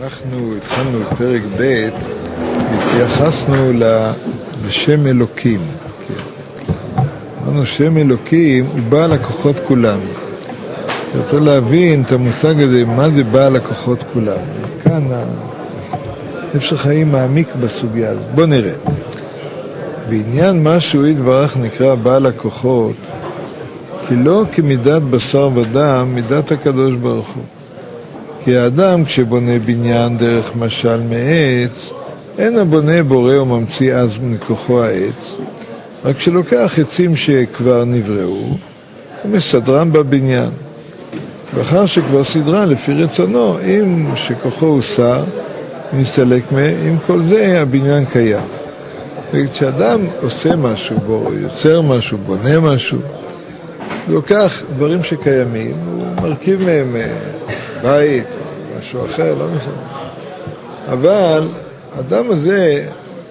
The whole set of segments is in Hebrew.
אנחנו התחלנו בפרק ב' והתייחסנו לשם אלוקים. אמרנו שם אלוקים הוא בעל הכוחות כולם. אתה רוצה להבין את המושג הזה, מה זה בעל הכוחות כולם. כאן נפש החיים מעמיק בסוגיה הזאת. בוא נראה. בעניין משהו יתברך נקרא בעל הכוחות, כי לא כמידת בשר ודם, מידת הקדוש ברוך הוא. כי האדם כשבונה בניין דרך משל מעץ, אין הבונה בורא או ממציא אז מכוחו העץ, רק שלוקח עצים שכבר נבראו, ומסדרם בבניין. ואחר שכבר סדרה לפי רצונו, אם שכוחו הוסר, מסתלק עם כל זה הבניין קיים. וכשאדם עושה משהו, יוצר משהו, בונה משהו, הוא לוקח דברים שקיימים, הוא מרכיב מהם בית, משהו אחר, לא משנה. אבל האדם הזה,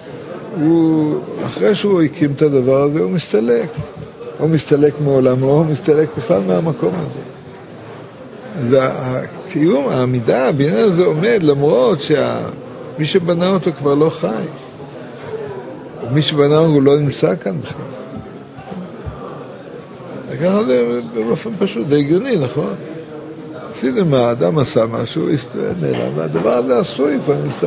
אחרי שהוא הקים את הדבר הזה, הוא מסתלק. הוא מסתלק מעולמו, הוא מסתלק בכלל מהמקום הזה. אז הקיום, העמידה, הבניין הזה עומד, למרות שמי שבנה אותו כבר לא חי. מי שבנה אותו הוא לא נמצא כאן בכלל. ככה זה באופן פשוט, זה הגיוני, נכון? עשיתם, האדם עשה משהו, נעלם, והדבר הזה עשוי כבר נמצא.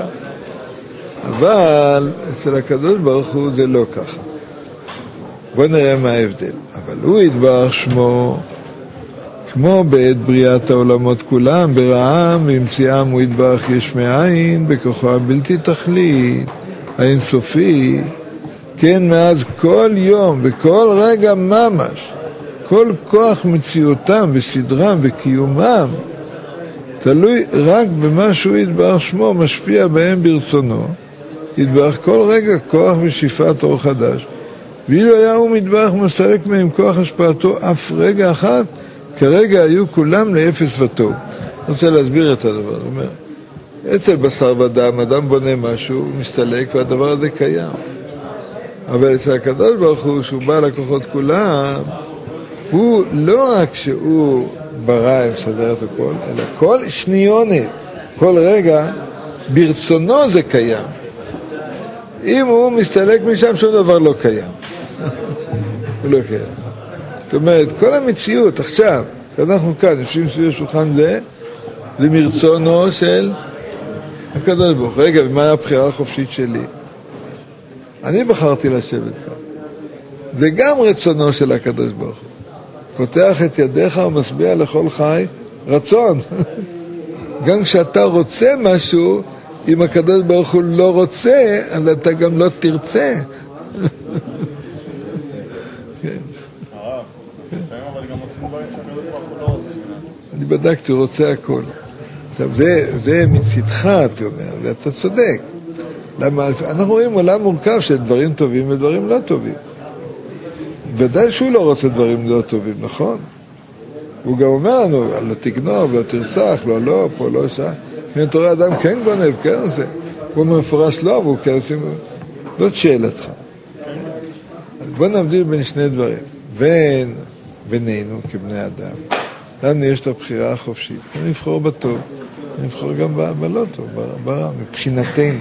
אבל אצל הקדוש ברוך הוא זה לא ככה. בוא נראה מה ההבדל. אבל הוא יתברך שמו, כמו בעת בריאת העולמות כולם, ברעם והמציאם הוא יתברך יש מאין, בכוחו הבלתי תכלית, האינסופי, כן מאז כל יום וכל רגע ממש, כל כוח מציאותם וסדרם וקיומם, תלוי רק במה שהוא יתברך שמו, משפיע בהם ברצונו, יתברך כל רגע כוח ושאיפת אור חדש, ואילו היה הוא מתברך מסלק מהם כוח השפעתו אף רגע אחת, כרגע היו כולם לאפס וטוב. אני רוצה להסביר את הדבר. הוא אומר, אצל בשר ודם, אדם בונה משהו, הוא מסתלק, והדבר הזה קיים. אבל אצל הקדוש ברוך הוא, שהוא בעל הכוחות כולם, הוא לא רק שהוא ברא, מסדר את הכל, אלא כל שניונת, כל רגע, ברצונו זה קיים. אם הוא מסתלק משם, שום דבר לא קיים. הוא לא קיים. זאת אומרת, כל המציאות עכשיו, שאנחנו כאן, יושבים סביב השולחן זה מרצונו של הקדוש ברוך הוא. רגע, ומה הבחירה החופשית שלי? אני בחרתי לשבת כאן. זה גם רצונו של הקדוש ברוך הוא. פותח את ידיך ומשביע לכל חי רצון. גם כשאתה רוצה משהו, אם הקדוש ברוך הוא לא רוצה, אז אתה גם לא תרצה. אני בדקתי, הוא רוצה הכל. עכשיו, זה מצדך, אתה אומר, אתה צודק. למה? אנחנו רואים עולם מורכב של דברים טובים ודברים לא טובים. ודאי שהוא לא רוצה דברים לא טובים, נכון? הוא גם אומר לנו, לא תגנוב, לא תרצח, לא, פה לא שם. אם אתה רואה אדם כן גונב, כן עושה. הוא מפורש לא, והוא כן עושה. זאת שאלתך. אז בוא נבדיל בין שני דברים. בינינו כבני אדם. לנו יש את הבחירה החופשית. נבחור בטוב, נבחור גם בלא טוב, ברע, מבחינתנו.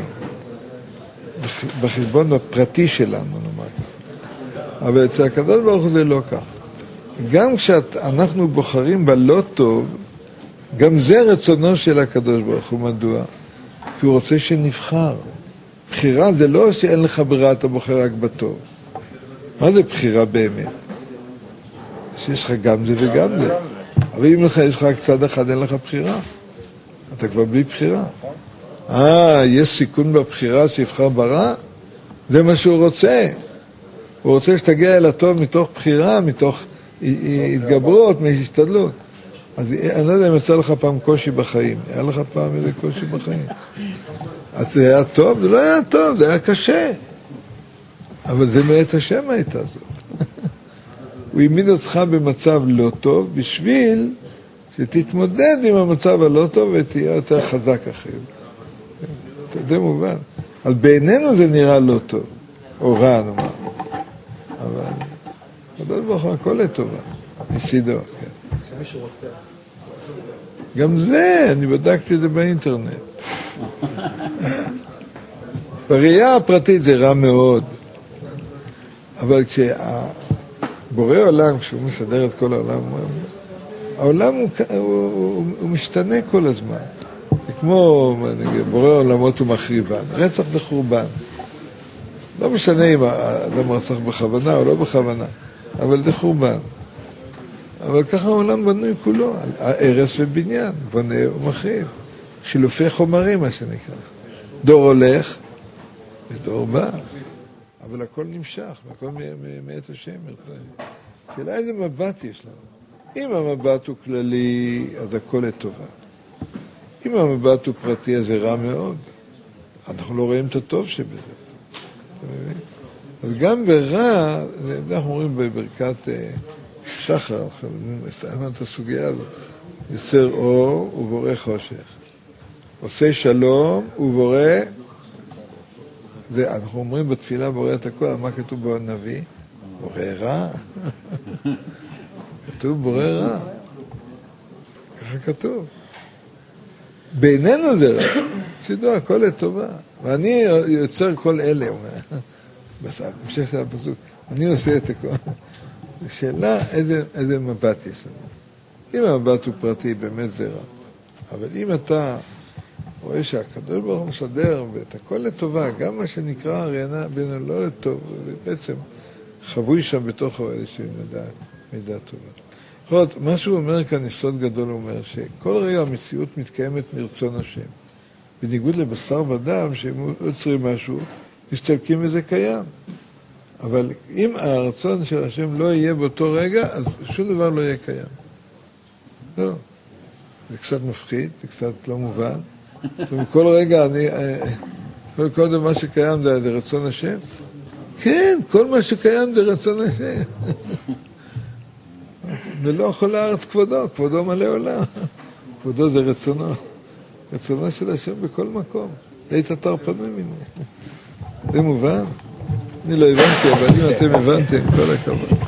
בחשבון הפרטי שלנו, נאמר. אבל אצל הקדוש ברוך הוא זה לא כך. גם כשאנחנו בוחרים בלא טוב, גם זה רצונו של הקדוש ברוך הוא. מדוע? כי הוא רוצה שנבחר. בחירה זה לא שאין לך ברירה, אתה בוחר רק בטוב. מה זה בחירה באמת? שיש לך גם זה וגם זה. אבל אם יש לך רק צד אחד, אין לך בחירה. אתה כבר בלי בחירה. יש סיכון בבחירה שיבחר ברע? זה מה שהוא רוצה. הוא רוצה שתגיע אל הטוב מתוך בחירה, מתוך התגברות, מהשתדלות. אז אני לא יודע אם יצא לך פעם קושי בחיים. היה לך פעם איזה קושי בחיים. אז זה היה טוב? זה לא היה טוב, זה היה קשה. אבל זה מאת השם הייתה זאת. הוא העמיד אותך במצב לא טוב, בשביל שתתמודד עם המצב הלא טוב ותהיה יותר חזק אחרי. זה מובן. אז בעינינו זה נראה לא טוב, או רע נאמר. אבל הקדוש ברוך הוא הכל לטובה, מצידו. שמישהו רוצה. גם זה, אני בדקתי את זה באינטרנט. בראייה הפרטית זה רע מאוד. אבל כשבורא עולם, כשהוא מסדר את כל העולם, העולם הוא משתנה כל הזמן. כמו בורא עולמות ומחריבן, רצח זה חורבן. לא משנה אם האדם רצח בכוונה או לא בכוונה, אבל זה חורבן. אבל ככה העולם בנוי כולו, הרס ובניין, בונה ומחריב. חילופי חומרים, מה שנקרא. דור הולך ודור בא. אבל הכל נמשך, הכל מאת השם. שאלה איזה מבט יש לנו. אם המבט הוא כללי, אז הכל לטובה. אם המבט הוא פרטי, אז זה רע מאוד. אנחנו לא רואים את הטוב שבזה. אז גם ברע, אנחנו אומרים בברכת שחר, מסתיים את הסוגיה הזאת, יוצר אור ובורא חושך. עושה שלום ובורא, אנחנו אומרים בתפילה בורא את הכל, מה כתוב בנביא? בורא רע. כתוב בורא רע. ככה כתוב. בעינינו זה רע. שידוע, הכל לטובה. ואני יוצר כל אלה, אומר. במשך של הפסוק. אני עושה את הכל. השאלה, איזה מבט יש לנו. אם המבט הוא פרטי, באמת זה רע. אבל אם אתה רואה שהקדוש ברוך הוא מסדר ואת הכל לטובה, גם מה שנקרא רעינה בינו לא לטוב, בעצם חבוי שם בתוכו איזושהי מידה טובה. מה שהוא אומר כאן, יסוד גדול, הוא אומר שכל רגע המציאות מתקיימת מרצון השם. בניגוד לבשר ודם, שהם יוצרים משהו, מסתלקים וזה קיים. אבל אם הרצון של השם לא יהיה באותו רגע, אז שום דבר לא יהיה קיים. לא. זה קצת מפחיד, זה קצת לא מובן. ובכל רגע כל מה שקיים זה רצון השם. כן, כל מה שקיים זה רצון השם. ולא כל הארץ כבודו, כבודו מלא עולם. כבודו זה רצונו. רצונו של השם בכל מקום. היית אתר פנוי ממנו. זה מובן? אני לא הבנתי, אבל אם אתם הבנתם, כל הכבוד.